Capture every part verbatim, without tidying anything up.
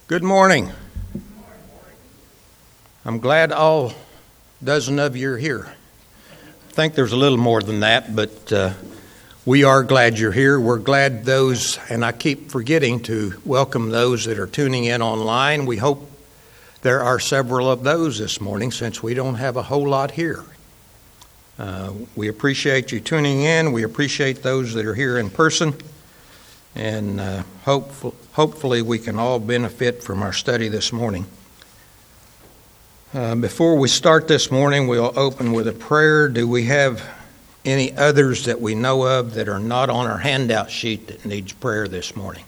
Good morning. I'm glad all dozen of you are here. I think there's a little more than that, but uh, we are glad you're here. We're glad those, and I keep forgetting to welcome those that are tuning in online. We hope there are several of those this morning since we don't have a whole lot here. Uh, we appreciate you tuning in. We appreciate those that are here in person. And uh, hopeful, hopefully we can all benefit from our study this morning. Uh, before we start this morning, we'll open with a prayer. Do we have any others that we know of that are not on our handout sheet that needs prayer this morning?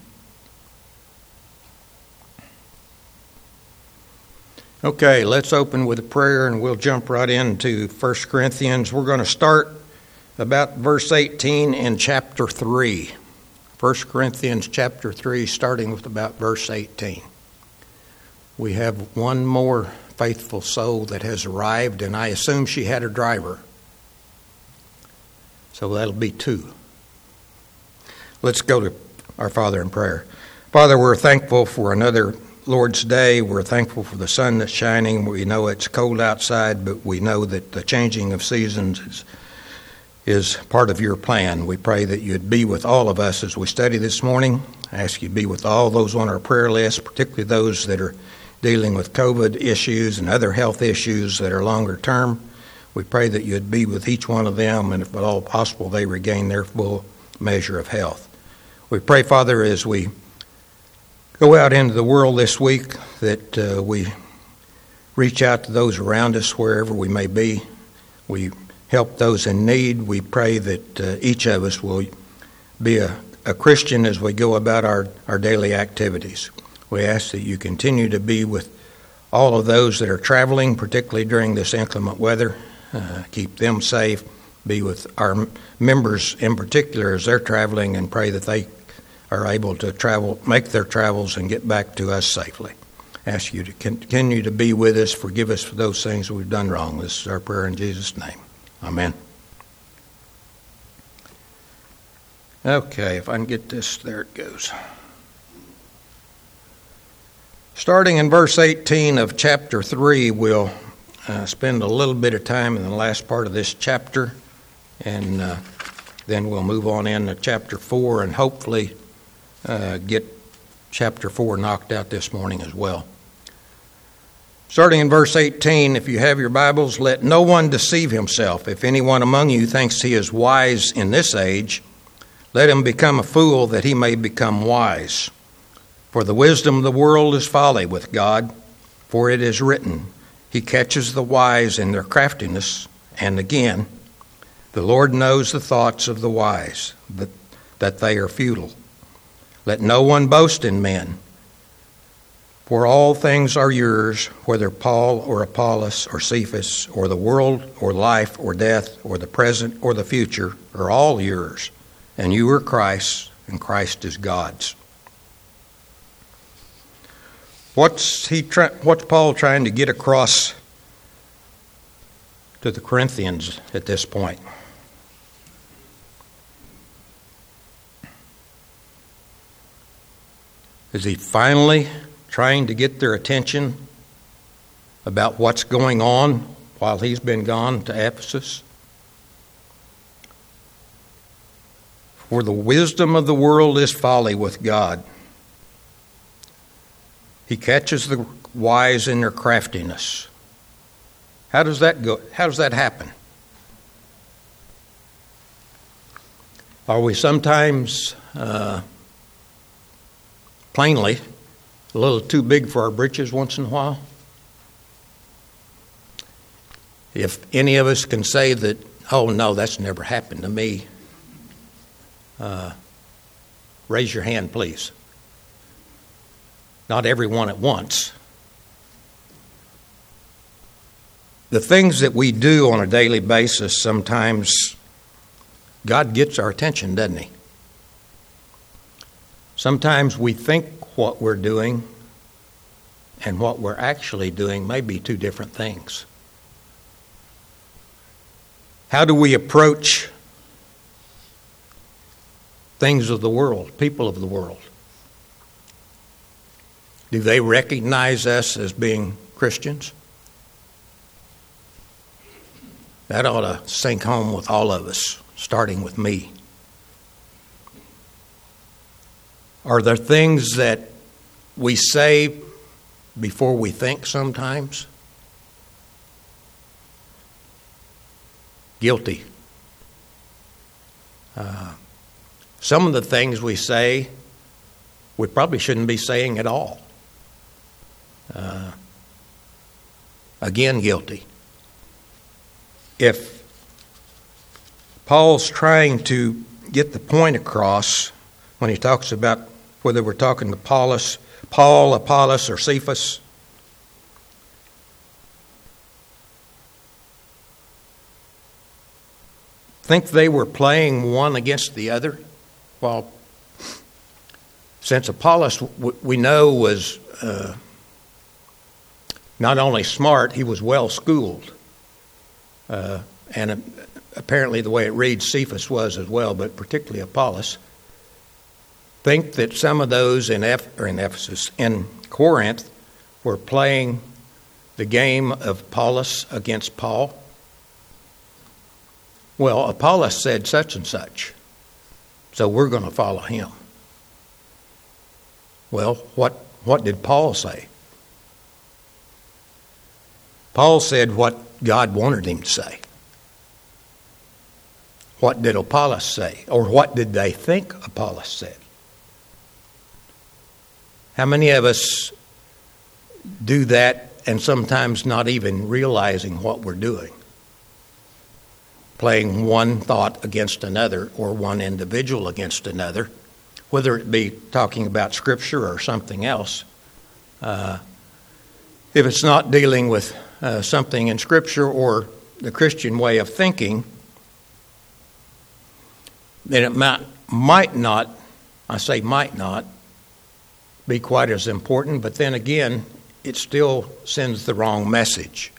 Okay, let's open with a prayer and we'll jump right into First Corinthians. We're going to start about verse eighteen in chapter three. First Corinthians chapter three, starting with about verse eighteen. We have one more faithful soul that has arrived, and I assume she had a driver. So that'll be two. Let's go to our Father in prayer. Father, we're thankful for another Lord's Day. We're thankful for the sun that's shining. We know it's cold outside, but we know that the changing of seasons is is part of your plan. We pray that you'd be with all of us as we study this morning. I ask you to be with all those on our prayer list, particularly those that are dealing with COVID issues and other health issues that are longer term. We pray that you'd be with each one of them, and if at all possible, they regain their full measure of health. We pray, Father, as we go out into the world this week, that uh, we reach out to those around us wherever we may be. We help those in need. We pray that uh, each of us will be a, a Christian as we go about our, our daily activities. We ask that you continue to be with all of those that are traveling, particularly during this inclement weather. Uh, keep them safe. Be with our members in particular as they're traveling, and pray that they are able to travel, make their travels and get back to us safely. Ask you to continue to be with us. Forgive us for those things we've done wrong. This is our prayer in Jesus' name. Amen. Okay, if I can get this, there it goes. Starting in verse eighteen of chapter three, we'll uh, spend a little bit of time in the last part of this chapter, and uh, then we'll move on into chapter four and hopefully uh, get chapter four knocked out this morning as well. Starting in verse eighteen, if you have your Bibles, let no one deceive himself. If anyone among you thinks he is wise in this age, let him become a fool that he may become wise. For the wisdom of the world is folly with God, for it is written, He catches the wise in their craftiness. And again, the Lord knows the thoughts of the wise, that, that they are futile. Let no one boast in men. For all things are yours, whether Paul or Apollos or Cephas or the world or life or death or the present or the future are all yours, and you are Christ's, and Christ is God's. What's he? Try, what's Paul trying to get across to the Corinthians at this point? Is he finally trying to get their attention about what's going on while he's been gone to Ephesus? For the wisdom of the world is folly with God. He catches the wise in their craftiness. How does that go? How does that happen? Are we sometimes, uh, plainly, a little too big for our britches once in a while? If any of us can say that, oh no, that's never happened to me, uh, raise your hand, please. Not everyone at once. The things that we do on a daily basis, sometimes God gets our attention, doesn't he? Sometimes we think what we're doing and what we're actually doing may be two different things. How do we approach things of the world, people of the world? Do they recognize us as being Christians? That ought to sink home with all of us, starting with me. Are there things that we say before we think sometimes? Guilty. Uh, some of the things we say, we probably shouldn't be saying at all. Uh, again, guilty. If Paul's trying to get the point across when he talks about whether we're talking to Paulus, Paul, Apollos, or Cephas, think they were playing one against the other? Well, since Apollos, we know, was uh, not only smart, he was well schooled. Uh, and uh, apparently the way it reads, Cephas was as well, but particularly Apollos. Think that some of those in, Eph- or in Ephesus, in Corinth, were playing the game of Apollos against Paul? Well, Apollos said such and such, so we're going to follow him. Well, what, what did Paul say? Paul said what God wanted him to say. What did Apollos say? Or what did they think Apollos said? How many of us do that and sometimes not even realizing what we're doing? Playing one thought against another or one individual against another, whether it be talking about Scripture or something else. Uh, if it's not dealing with uh, something in Scripture or the Christian way of thinking, then it might, might not, I say might not, be quite as important, but then again, it still sends the wrong message.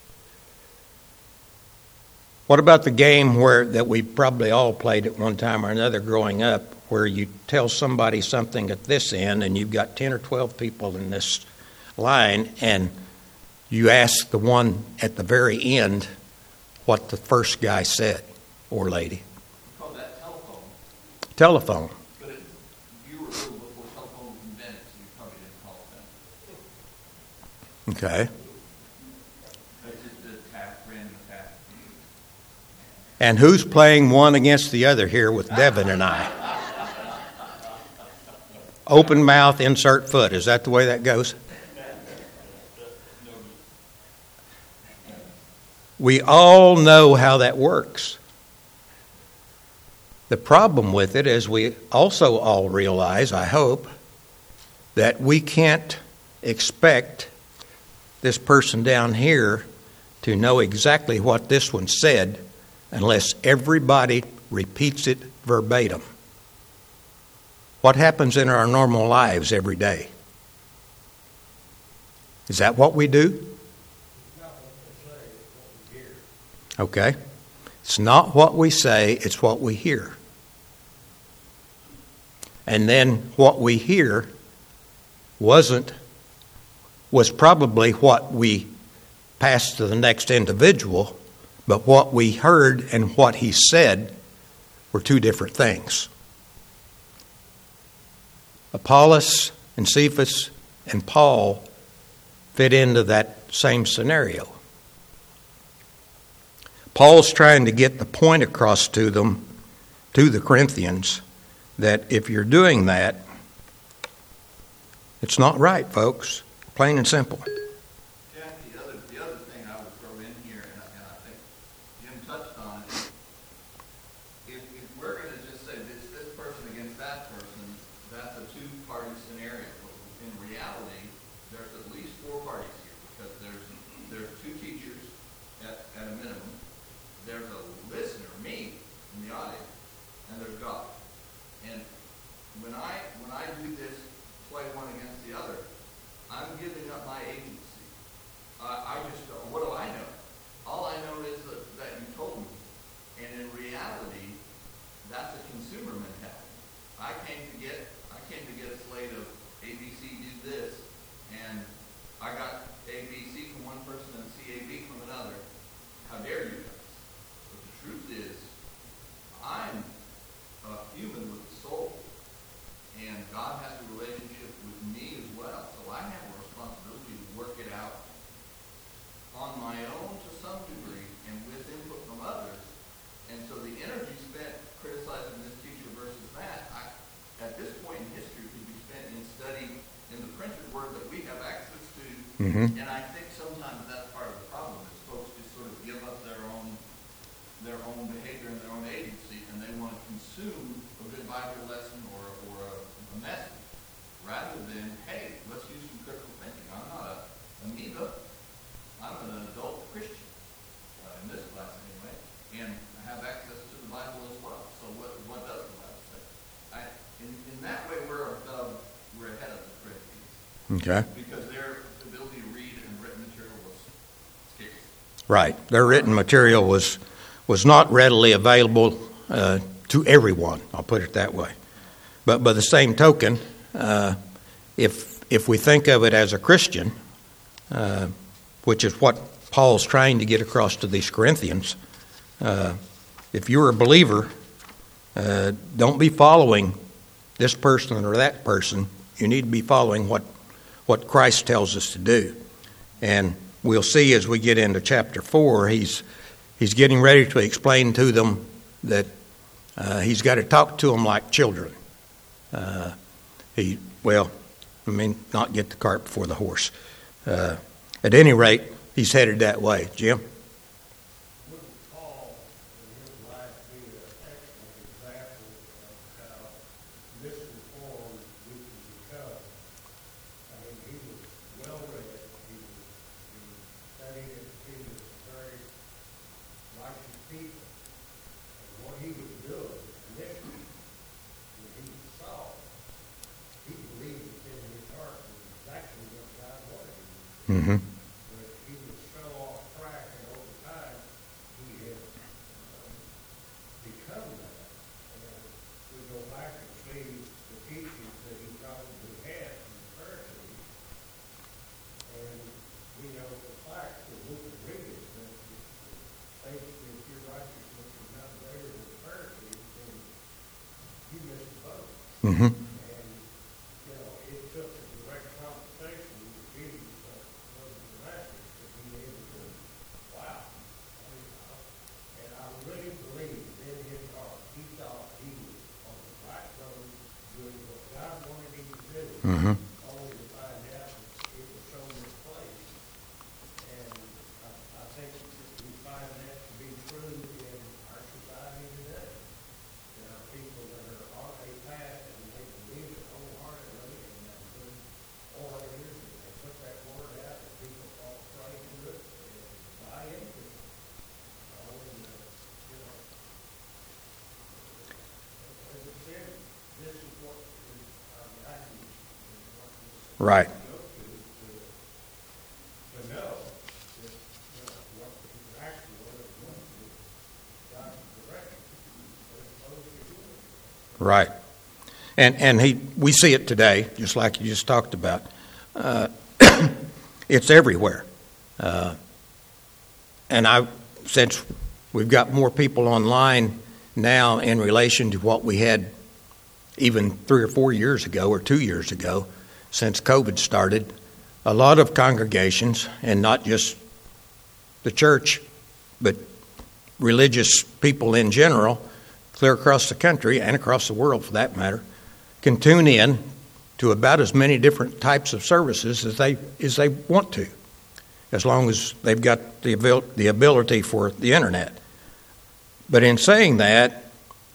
What about the game where that we probably all played at one time or another growing up, where you tell somebody something at this end and you've got ten or twelve people in this line, and you ask the one at the very end what the first guy said or lady? We call that telephone. Telephone. But it, you were little before telephone was invented, so you probably didn't call it that. Okay. That's just a task, random task. And who's playing one against the other here with Devin and I? Open mouth, insert foot. Is that the way that goes? We all know how that works. The problem with it is we also all realize, I hope, that we can't expect this person down here to know exactly what this one said unless everybody repeats it verbatim. What happens in our normal lives every day? Is that what we do? Okay. It's not what we say, it's what we hear. And then what we hear wasn't, was probably what we passed to the next individual, but what we heard and what he said were two different things. Apollos and Cephas and Paul fit into that same scenario. Paul's trying to get the point across to them, to the Corinthians, that if you're doing that, it's not right, folks. Plain and simple. Jack, the other, the other thing I would throw in here, and I, and I think Jim touched on it, if, if we're going to just say it's this person against that person, that's a two-party scenario. In reality, there's at least four parties here, because there's there's two teachers at, at a minimum, there's a listener, me, in the audience, and there's God. And when I when I do this play one against the other, I'm giving up my agency. Uh, I just, what do I know? All I know is that, that you told me. And in reality, that's a consumer mentality. I came to get, I came to get a slate of A B C, do this, and I got A B C from one person and C A B from another. How dare you guys? But the truth is, I'm a human with a soul, and God has a relationship with me as well. So I have a responsibility to work it out on my own to some degree and with input from others. And so the energy spent criticizing this teacher versus that, I, at this point in history, could be spent in study in the printed word that we have access to. Mm-hmm. And I think sometimes that's part of the problem, is folks just sort of give up their own their own behavior and their own agency, and they want to consume a good Bible lesson or, or a, a message, rather than, hey, let's use some critical thinking. I'm not a amoeba. I'm an adult Christian, uh, in this class anyway, and I have access to the Bible as well. So what what does the Bible say? I, in, in that way, we're above, we're ahead of the Corinthians. Okay. Because their ability to read and written material was scarce. Right. Their written material was was not readily available uh, to everyone. I'll put it that way. But by the same token, uh, if if we think of it as a Christian, uh, which is what Paul's trying to get across to these Corinthians, uh, if you're a believer, uh, don't be following this person or that person. You need to be following what what Christ tells us to do. And we'll see as we get into chapter four, he's he's getting ready to explain to them that uh, he's got to talk to them like children. Uh, he well, I mean, not get the cart before the horse. Uh, at any rate, he's headed that way. Jim? Mm-hmm. But he was so off track, and over time he had um, become that. And we go back and see the teachings that he probably had from the Pharisees, and we know the fact that we can read it, that basically if your righteousness is not greater than the Pharisees, then you missed the boat. Mm-hmm. And, you know, it took a direct conversation with Jesus. Mm-hmm. Only to find out that it was so misplaced. And I, I think we find that to be true in our society today. There are people that are on a path and they believe it wholeheartedly, and they're good orators, and they put that word out and people fall prey to it and buy into it. So, and, uh, you know, as it said, this is what is our values. Right. Right. And and he we see it today, just like you just talked about. Uh, it's everywhere. Uh, and I, since we've got more people online now in relation to what we had even three or four years ago or two years ago, since COVID started, a lot of congregations, and not just the church, but religious people in general, clear across the country and across the world for that matter, can tune in to about as many different types of services as they as they want to, as long as they've got the abil- the ability for the internet. But in saying that,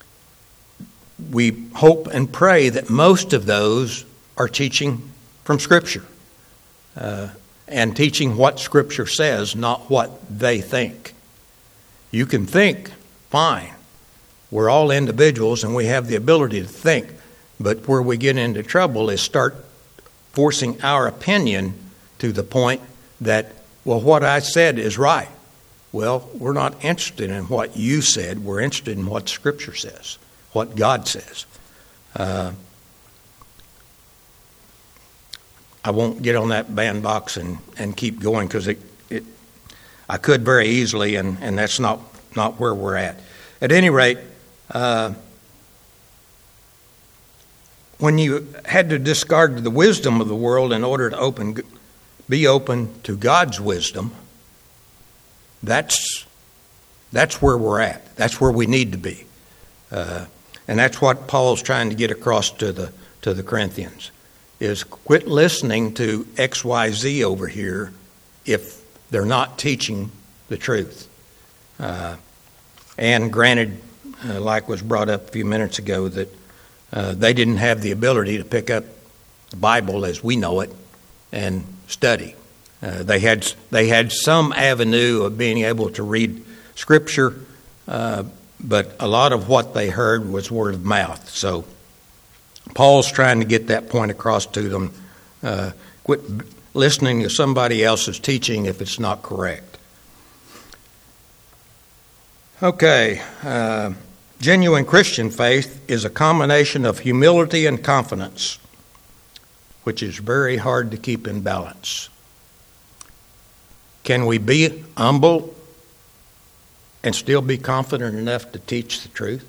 we hope and pray that most of those are teaching from Scripture uh, and teaching what Scripture says, not what they think. You can think, fine. We're all individuals and we have the ability to think. But where we get into trouble is start forcing our opinion to the point that, well, what I said is right. Well, we're not interested in what you said. We're interested in what Scripture says, what God says. Uh, I won't get on that bandbox and, and keep going because it, it I could very easily, and, and that's not, not where we're at. At any rate, uh, when you had to discard the wisdom of the world in order to open, be open to God's wisdom, that's that's where we're at. That's where we need to be, uh, and that's what Paul's trying to get across to the to the Corinthians: is quit listening to X Y Z over here if they're not teaching the truth. Uh, and granted, uh, like was brought up a few minutes ago, that uh, they didn't have the ability to pick up the Bible as we know it and study. Uh, they had they had some avenue of being able to read Scripture, uh, but a lot of what they heard was word of mouth. So Paul's trying to get that point across to them. Uh, quit listening to somebody else's teaching if it's not correct. Okay, uh, genuine Christian faith is a combination of humility and confidence, which is very hard to keep in balance. Can we be humble and still be confident enough to teach the truth?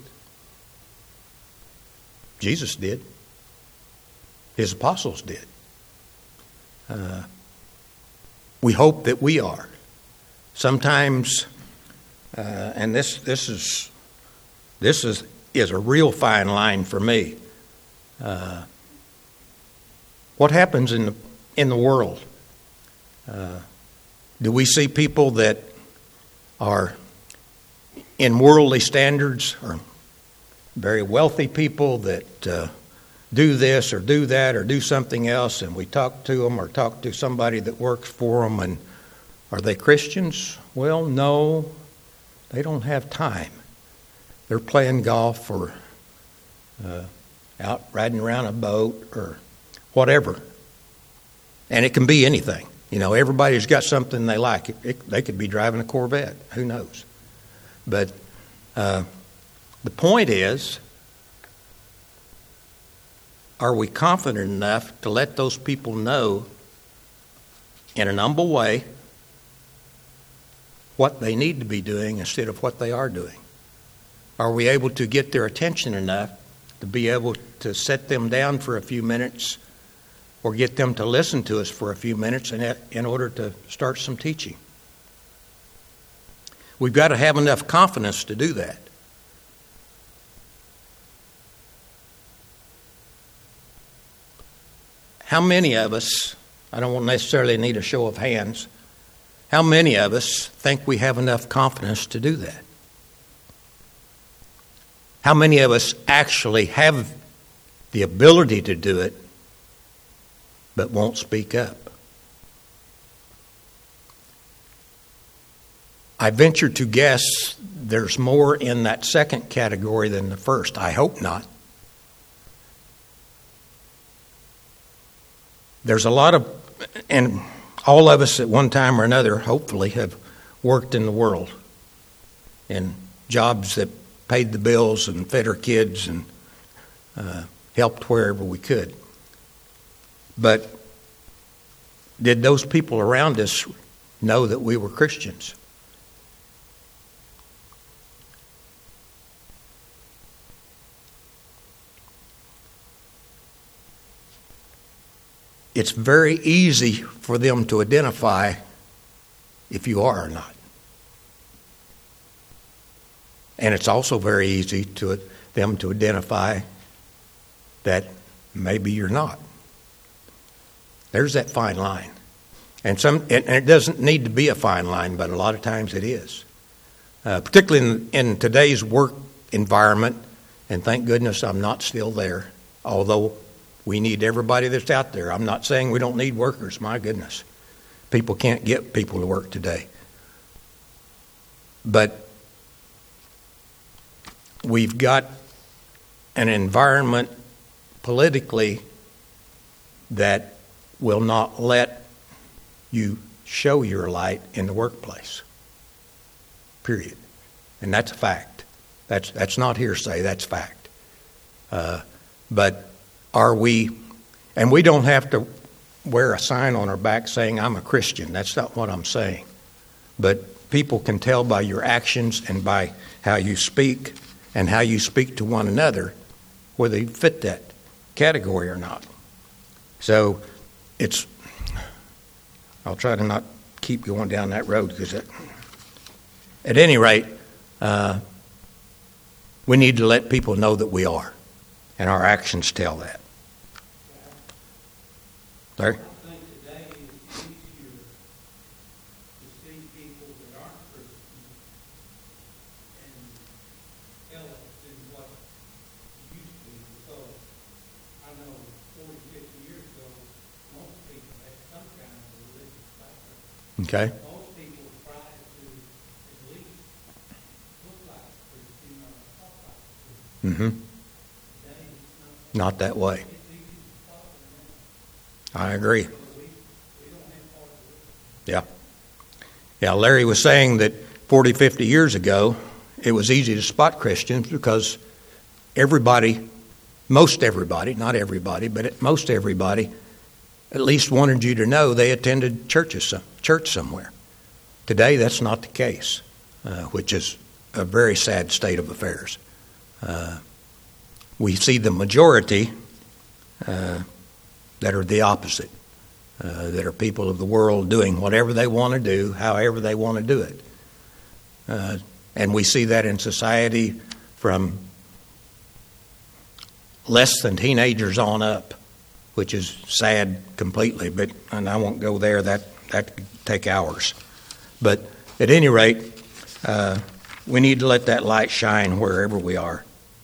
Jesus did. His apostles did. Uh, we hope that we are. Sometimes, uh, and this this is this is is a real fine line for me. Uh, what happens in the in the world? Uh, do we see people that are in worldly standards, or very wealthy people that uh, do this or do that or do something else, and we talk to them or talk to somebody that works for them, and are they Christians? Well, no, they don't have time. They're playing golf or uh, out riding around a boat or whatever. And it can be anything. You know, everybody's got something they like. It, it, they could be driving a Corvette. Who knows? But uh, the point is, are we confident enough to let those people know in an humble way what they need to be doing instead of what they are doing? Are we able to get their attention enough to be able to set them down for a few minutes or get them to listen to us for a few minutes in, in order to start some teaching? We've got to have enough confidence to do that. How many of us, I don't necessarily need a show of hands, how many of us think we have enough confidence to do that? How many of us actually have the ability to do it but won't speak up? I venture to guess there's more in that second category than the first. I hope not. There's a lot of, and all of us at one time or another, hopefully, have worked in the world in jobs that paid the bills and fed our kids and uh, helped wherever we could. But did those people around us know that we were Christians? It's very easy for them to identify if you are or not. And it's also very easy to them to identify that maybe you're not. There's that fine line. And some, and it doesn't need to be a fine line, but a lot of times it is. Uh, particularly in, in today's work environment, and thank goodness I'm not still there, although we need everybody that's out there. I'm not saying we don't need workers. My goodness. People can't get people to work today. But we've got an environment politically that will not let you show your light in the workplace. Period. And that's a fact. That's that's not hearsay. That's fact. Uh, but are we, and we don't have to, wear a sign on our back saying, I'm a Christian. That's not what I'm saying. But people can tell by your actions and by how you speak and how you speak to one another whether you fit that category or not. So it's, I'll try to not keep going down that road because it, at any rate, uh, we need to let people know that we are, and our actions tell that. Larry? I think today is easier to see people that aren't Christians and tell it than what it used to be. Because I know forty, fifty years ago, most people had some kind of religious background. Okay. Most people tried to at least look like a Christian or talk like a Christian. Mm-hmm. Today it's not, Not that way. it's easy to follow them. I agree. So we, we don't have part of it. Yeah. Yeah, Larry was saying that forty, fifty years ago, it was easy to spot Christians because everybody, most everybody, not everybody, but most everybody, at least wanted you to know they attended churches, church somewhere. Today, that's not the case, uh, which is a very sad state of affairs. Uh, we see the majority uh, that are the opposite, uh, that are people of the world doing whatever they want to do, however they want to do it. Uh, and we see that in society from less than teenagers on up, which is sad completely, but and I won't go there, that, that could take hours. But at any rate, uh, we need to let that light shine wherever we are.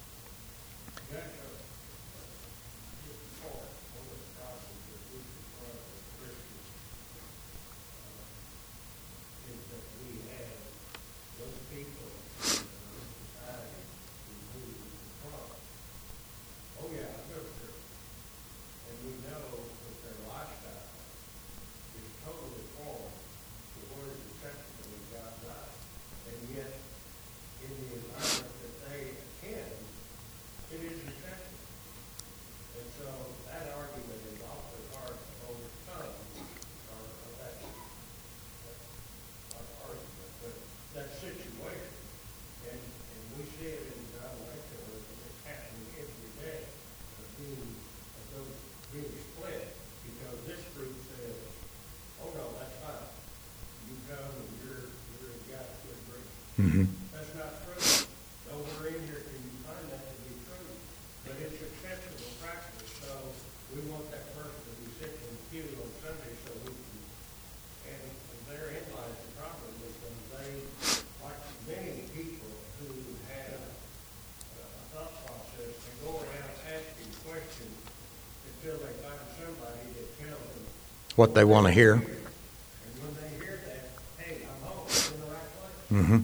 Mm-hmm. That's not true. Nowhere in here can you find that to be true. But it's acceptable practice, so we want that person to be sitting in the pew on Sunday so we can, and, and therein lies the problem because they, like many people who have a thought process, they go around asking questions until they find somebody that tells them What they want to hear. And when they hear that, hey, I'm home, I'm in the right place. Mm-hmm.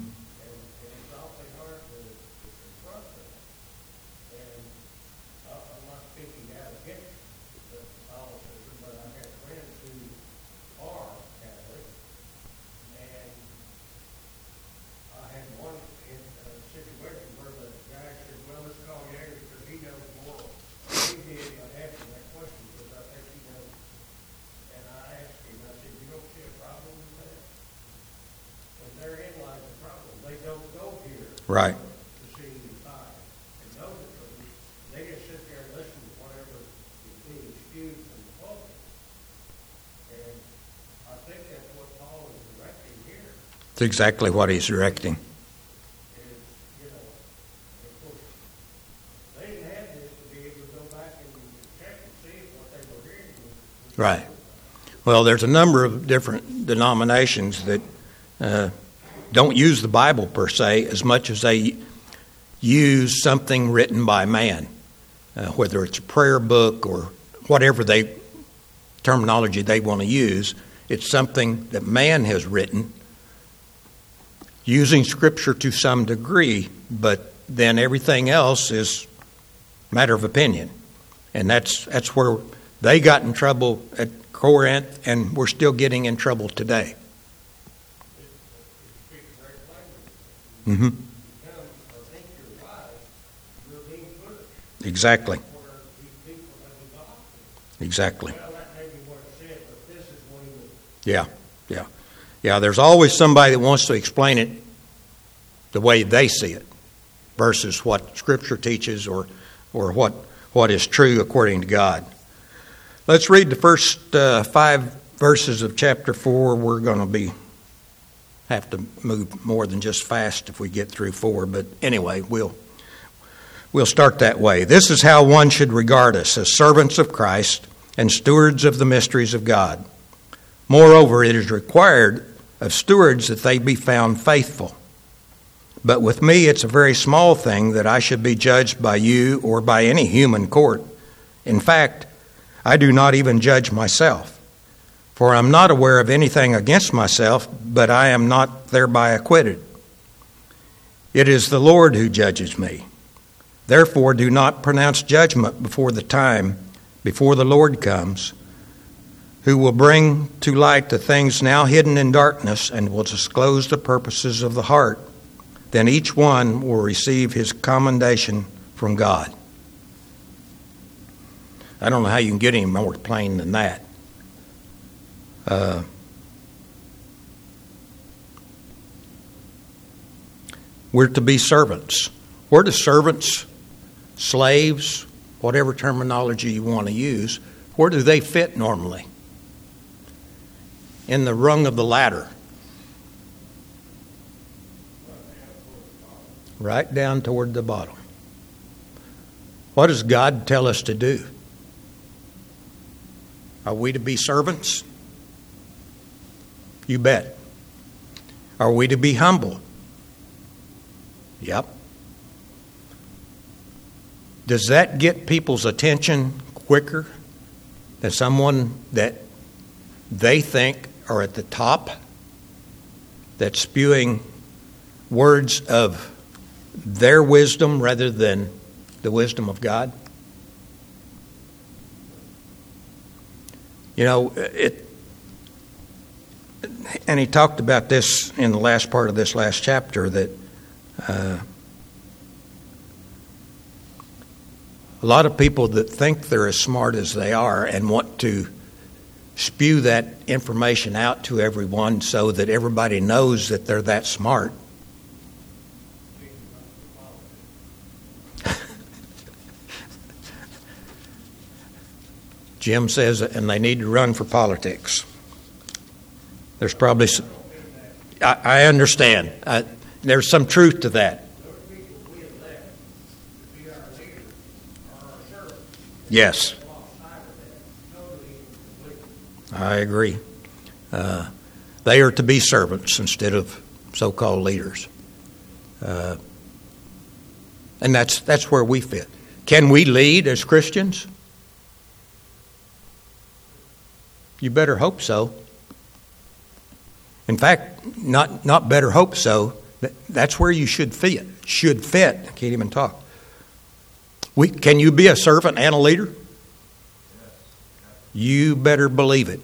Right. To see God and know the truth. They just sit there and listen to whatever is being spewed from the pulpit. And I think that's what Paul is directing here. It's exactly what he's directing. Is, you know, of course, they didn't have this to be able to go back and check and see if what they were hearing was Right. Well, there's a number of different denominations that uh, don't use the Bible per se as much as they use something written by man, uh, whether it's a prayer book or whatever they terminology they want to use. It's something that man has written using Scripture to some degree, but then everything else is matter of opinion. And that's that's where they got in trouble at Corinth, and we're still getting in trouble today. Mm-hmm. Exactly. Exactly. Well, that may be what it said Yeah, yeah. Yeah, there's always somebody that wants to explain it the way they see it versus what Scripture teaches or or what, what is true according to God. Let's read the first uh, five verses of chapter four. We're going to be have to move more than just fast if we get through four, but anyway, we'll we'll start that way. This is how one should regard us, as servants of Christ and stewards of the mysteries of God. Moreover, it is required of stewards that they be found faithful. But with me, it's a very small thing that I should be judged by you or by any human court. In fact, I do not even judge myself, for I am not aware of anything against myself, but I am not thereby acquitted. It is the Lord who judges me. Therefore, do not pronounce judgment before the time, before the Lord comes, who will bring to light the things now hidden in darkness and will disclose the purposes of the heart. Then each one will receive his commendation from God. I don't know how you can get any more plain than that. Uh, we're to be servants. Where do servants, slaves, whatever terminology you want to use, where do they fit normally? In the rung of the ladder. Right down toward the bottom. What does God tell us to do? Are we to be servants? You bet. Are we to be humble? Yep. Does that get people's attention quicker than someone that they think are at the top, that's spewing words of their wisdom rather than the wisdom of God? You know, it, and he talked about this in the last part of this last chapter, that uh, a lot of people that think they're as smart as they are and want to spew that information out to everyone so that everybody knows that they're that smart. Jim says, and they need to run for politics. There's probably some, I, I understand. I, there's some truth to that. Yes. I agree. Uh, they are to be servants instead of so-called leaders. Uh, and that's that's where we fit. Can we lead as Christians? You better hope so. In fact, not not better hope so. That's where you should fit. Should fit. I can't even talk. We, can you be a servant and a leader? You better believe it.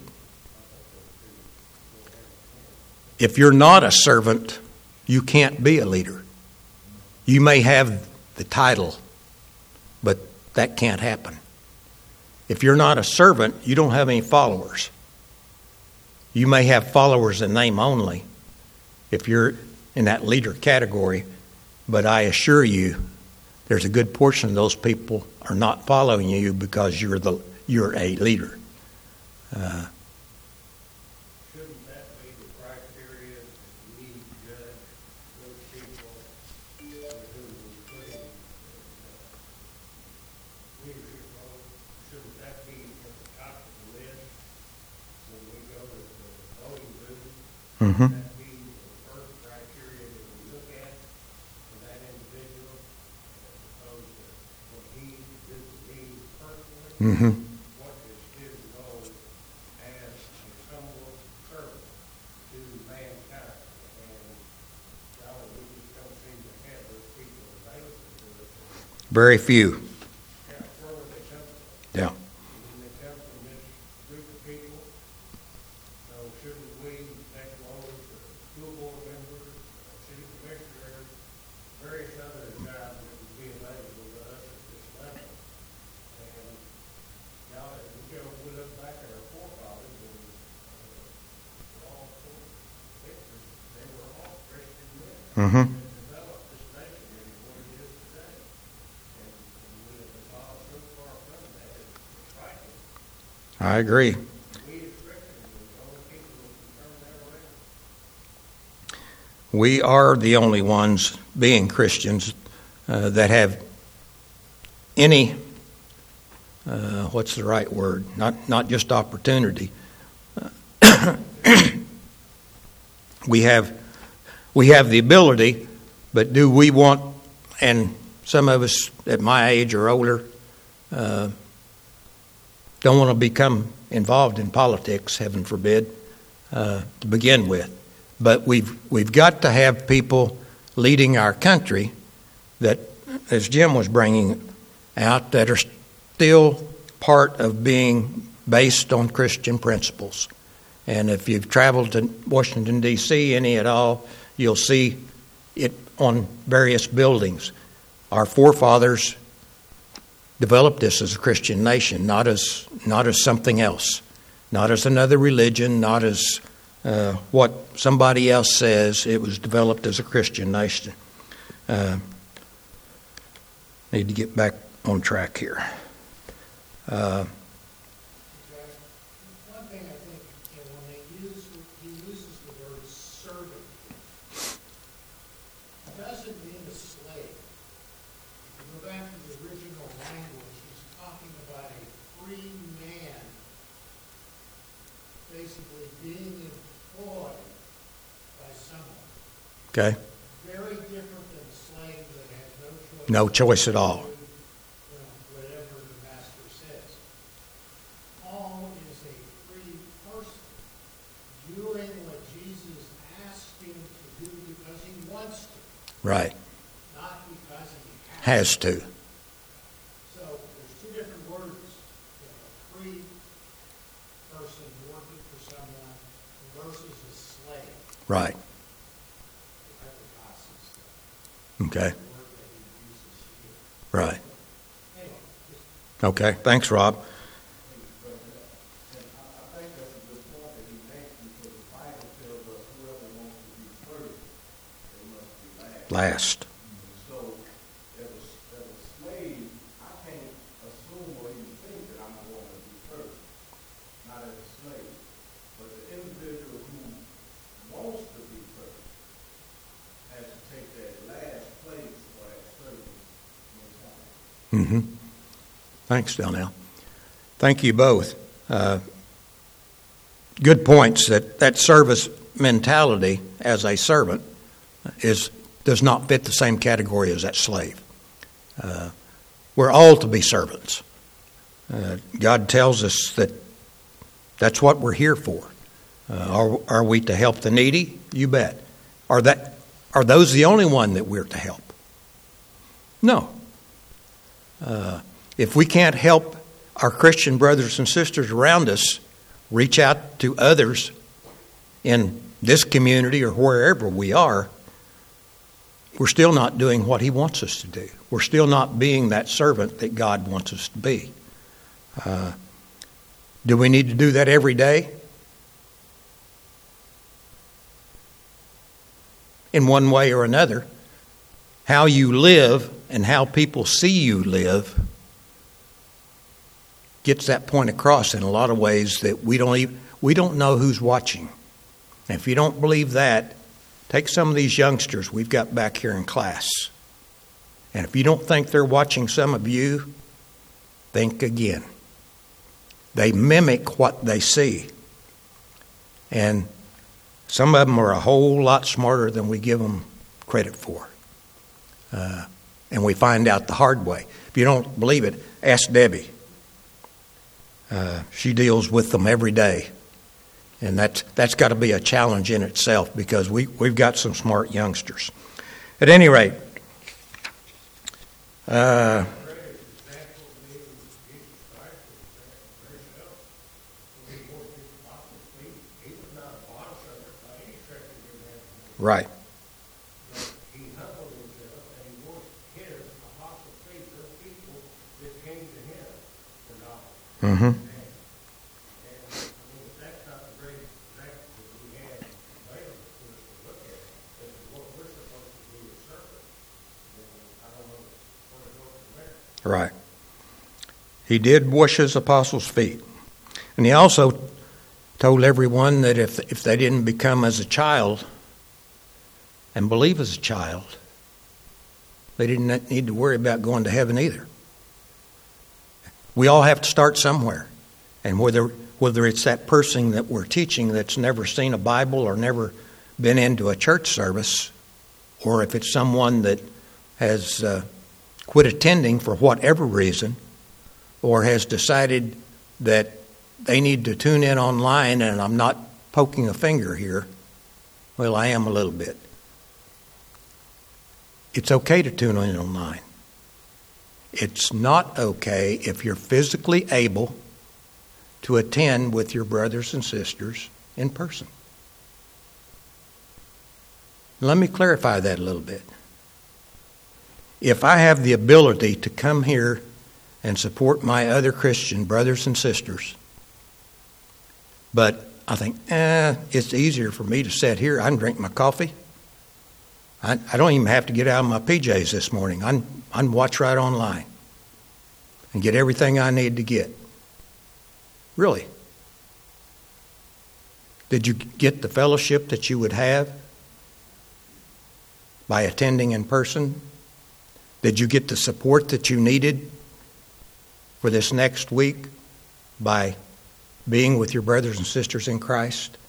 If you're not a servant, you can't be a leader. You may have the title, but that can't happen. If you're not a servant, you don't have any followers. You may have followers in name only if you're in that leader category, but I assure you there's a good portion of those people are not following you because you're the you're a leader. Uh, Shouldn't that be the criteria that we judge those people who we put in leadership role? Shouldn't that be at the top of the list when we go to the voting booth? mm-hmm. Shouldn't that be the first criteria that we look at for that individual, as opposed to what he did to me personally? Mm-hmm. What is his role as a humble servant to mankind? And golly, we just don't seem to have those people available to us. Very few. Yeah, where would they come from? Yeah. When they come from this group of people, so shouldn't we take those to school board members, uh, city commissioners, various other jobs that would be available to us at this level? And now, you know, we look back at our forefathers, and uh, Mm-hmm. and develop this nation into what it is today. And, and we have evolved so far from that, it's frightening. I agree. We as Christians are the only people who can turn that around. We are the only ones, being Christians, uh, that have any, uh, what's the right word? Not not just opportunity. Uh, we have we have the ability, but do we want? And some of us at my age or older uh, don't want to become involved in politics, heaven forbid, uh, to begin with. But we've we've got to have people leading our country that, as Jim was bringing out, that are still part of being based on Christian principles. And if you've traveled to Washington, D C, any at all, you'll see it on various buildings. Our forefathers developed this as a Christian nation, not as not as something else, not as another religion, not as uh, what somebody else says. It was developed as a Christian nation. Uh, need to get back on track here. Uh, One thing I think, you know, when they use, he uses the word servant, it doesn't mean a slave. If you go back to the original language, he's talking about a free man basically being employed by someone. okay, Very different than a slave that has no choice. no choice at all. You know, whatever the master says. Paul is a free person doing what Jesus asked him to do because he wants to, Right, not because he has, has to. So there's two different words. You know, a free person working for someone versus a slave. Right, okay, The word that he uses here. right. Anyway, just Okay, thanks, Rob. And I, I think that's a good point that he makes, because the Bible tells us whoever wants to be first, they must be last. Last. And so, as a, as a slave, I can't assume or even think that I'm going to be first, not as a slave. But the individual who wants to be first has to take that last place or that service mentality. Mm-hmm. Thanks, Donnell. Thank you both. Uh, good points. That that service mentality as a servant is does not fit the same category as that slave. Uh, we're all to be servants. Uh, God tells us that that's what we're here for. Uh, are are we to help the needy? You bet. Are that are those the only one that we're to help? No. Uh, if we can't help our Christian brothers and sisters around us reach out to others in this community or wherever we are, we're still not doing what he wants us to do. We're still not being that servant that God wants us to be. Uh, do we need to do that every day? In one way or another. How you live and how people see you live gets that point across in a lot of ways that we don't even, we don't know who's watching. And if you don't believe that, take some of these youngsters we've got back here in class. And if you don't think they're watching some of you, think again. They mimic what they see. And some of them are a whole lot smarter than we give them credit for. Uh, and we find out the hard way. If you don't believe it, ask Debbie. Uh, she deals with them every day. And that's, that's got to be a challenge in itself, because we, we've got some smart youngsters. At any rate, uh, right. He humbled himself and he washed his apostles' feet, those people that came to him for knowledge. Mm-hmm. And, and I mean, if that's not the great example that we have available to us to look at, as to what we're supposed to Right. He did wash his apostles' feet. And he also told everyone that if if they didn't become as a child and believe as a child, they didn't need to worry about going to heaven either. We all have to start somewhere. And whether whether it's that person that we're teaching that's never seen a Bible or never been into a church service, or if it's someone that has uh, quit attending for whatever reason, or has decided that they need to tune in online, and I'm not poking a finger here. Well, I am a little bit. It's okay to tune in online. It's not okay if you're physically able to attend with your brothers and sisters in person. Let me clarify that a little bit. If I have the ability to come here and support my other Christian brothers and sisters, but I think, eh, it's easier for me to sit here. I can drink my coffee. I, I don't even have to get out of my P Js this morning. I can, I can watch right online and get everything I need to get. Really? Did you get the fellowship that you would have by attending in person? Did you get the support that you needed for this next week by being with your brothers and sisters in Christ?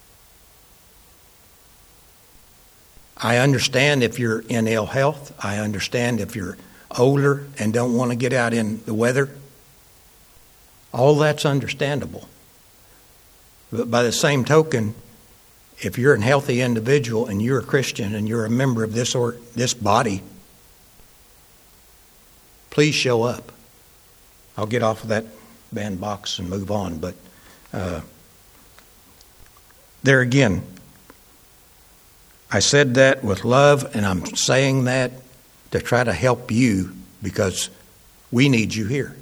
I understand if you're in ill health. I understand if you're older and don't want to get out in the weather. All that's understandable. But by the same token, if you're a healthy individual and you're a Christian and you're a member of this or this body, please show up. I'll get off of that bandbox and move on. But uh, there again, I said that with love, and I'm saying that to try to help you because we need you here.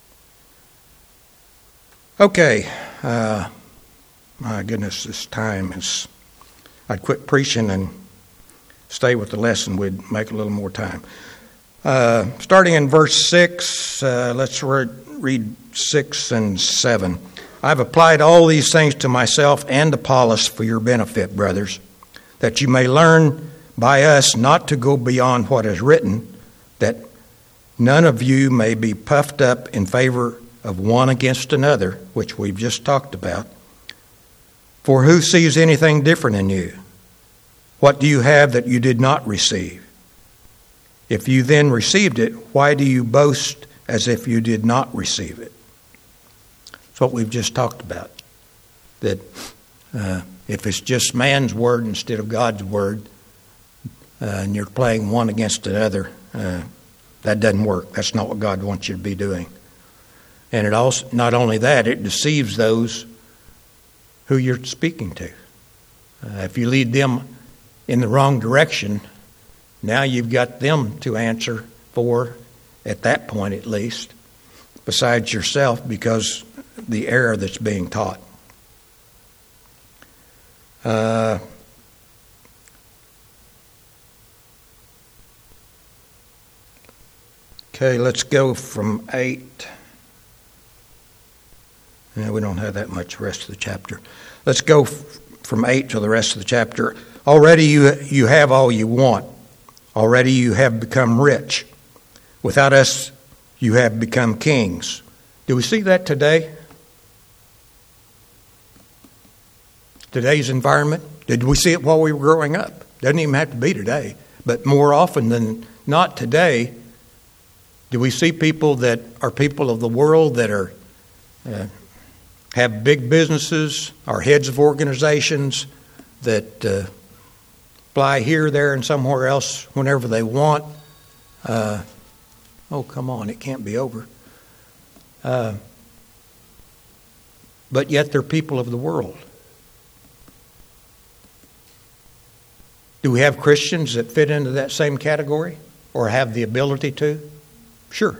Okay, uh, my goodness, this time is, I'd quit preaching and stay with the lesson. We'd make a little more time. Uh, starting in verse six, uh, let's re- read six and seven. I've applied all these things to myself and Apollos for your benefit, brothers, that you may learn by us not to go beyond what is written, that none of you may be puffed up in favor of one against another, which we've just talked about. For who sees anything different in you? What do you have that you did not receive? If you then received it, why do you boast as if you did not receive it? That's what we've just talked about. That uh, if it's just man's word instead of God's word, uh, and you're playing one against another, uh, that doesn't work. That's not what God wants you to be doing. And it also, not only that, it deceives those who you're speaking to. Uh, if you lead them in the wrong direction, now you've got them to answer for, at that point at least, besides yourself, because the error that's being taught. Uh, okay, let's go from eight. No, we don't have that much rest of the chapter. Let's go f- from eight to the rest of the chapter. Already you you have all you want. Already you have become rich. Without us, you have become kings. Do we see that today? Today's environment? Did we see it while we were growing up? Doesn't even have to be today. But more often than not today, do we see people that are people of the world that are uh, have big businesses, are heads of organizations that uh, fly here, there, and somewhere else whenever they want. Uh, oh, come on, it can't be over. Uh, but yet they're people of the world. Do we have Christians that fit into that same category or have the ability to? Sure.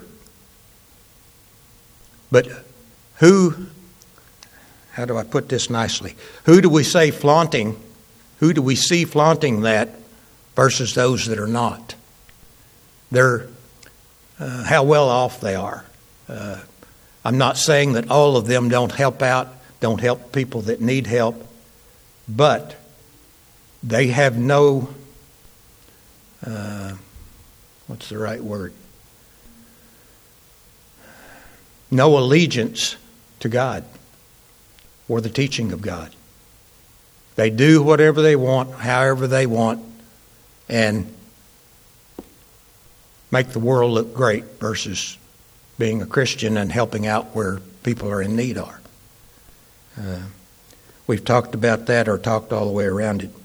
But who, how do I put this nicely? Who do we say flaunting, who do we see flaunting that versus those that are not? They're uh, how well off they are. Uh, I'm not saying that all of them don't help out, don't help people that need help, but they have no, uh, what's the right word? No allegiance to God or the teaching of God. They do whatever they want, however they want, and make the world look great versus being a Christian and helping out where people are in need are. Uh, we've talked about that or talked all the way around it.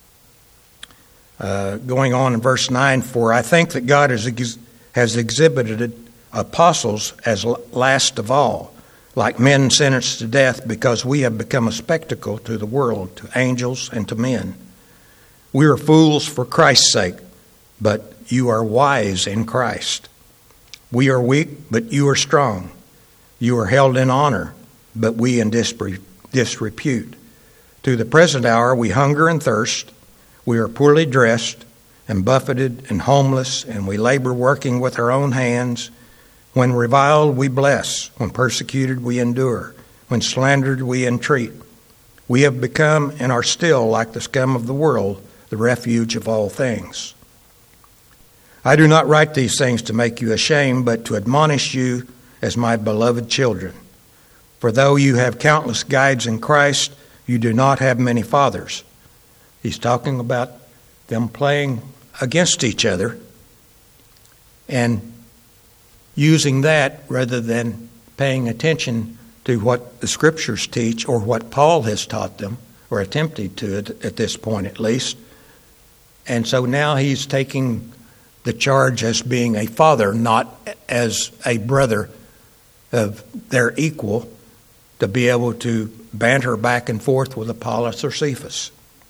Uh, going on in verse nine, for I think that God has, ex- has exhibited apostles as last of all, like men sentenced to death, because we have become a spectacle to the world, to angels and to men. We are fools for Christ's sake, but you are wise in Christ. We are weak, but you are strong. You are held in honor, but we in disre- disrepute. To the present hour we hunger and thirst. We are poorly dressed and buffeted and homeless, and we labor working with our own hands. When reviled, we bless. When persecuted, we endure. When slandered, we entreat. We have become and are still, like the scum of the world, the refuge of all things. I do not write these things to make you ashamed, but to admonish you as my beloved children. For though you have countless guides in Christ, you do not have many fathers. He's talking about them playing against each other and using that rather than paying attention to what the Scriptures teach or what Paul has taught them, or attempted to at this point at least. And so now he's taking the charge as being a father, not as a brother of their equal, to be able to banter back and forth with Apollos or Cephas.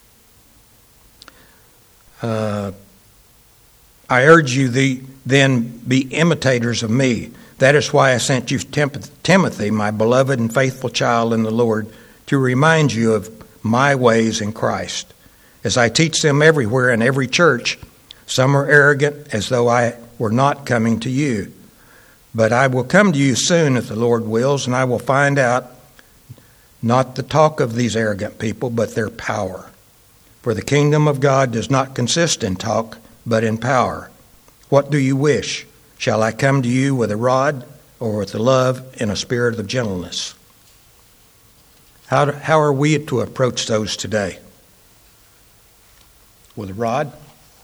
Uh, I urge you the, then be imitators of me. That is why I sent you Timothy, my beloved and faithful child in the Lord, to remind you of my ways in Christ. As I teach them everywhere in every church, some are arrogant, as though I were not coming to you. But I will come to you soon, if the Lord wills, and I will find out not the talk of these arrogant people, but their power. For the kingdom of God does not consist in talk, but in power. What do you wish? Shall I come to you with a rod, or with the love and a spirit of gentleness? How, do, how are we to approach those today? With a rod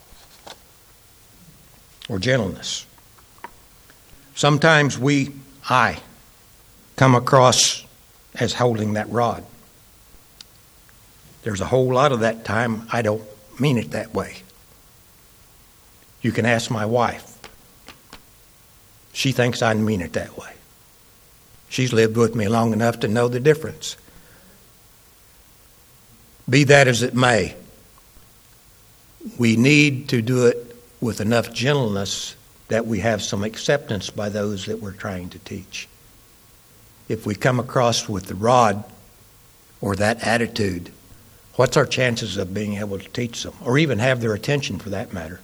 or gentleness? Sometimes we, I, come across as holding that rod. There's a whole lot of that time I don't mean it that way. You can ask my wife. She thinks I mean it that way. She's lived with me long enough to know the difference. Be that as it may, we need to do it with enough gentleness that we have some acceptance by those that we're trying to teach. If we come across with the rod or that attitude, what's our chances of being able to teach them, or even have their attention for that matter?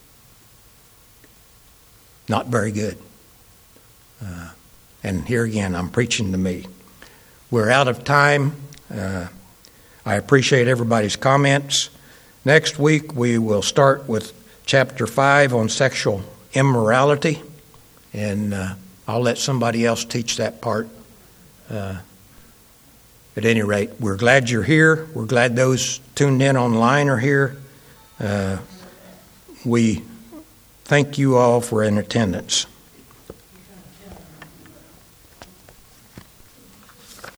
Not very good. Uh, and here again, I'm preaching to me. We're out of time. Uh, I appreciate everybody's comments. Next week, we will start with chapter five on sexual immorality, and uh, I'll let somebody else teach that part. Uh, at any rate, we're glad you're here. We're glad those tuned in online are here. Uh, we thank you all for in attendance.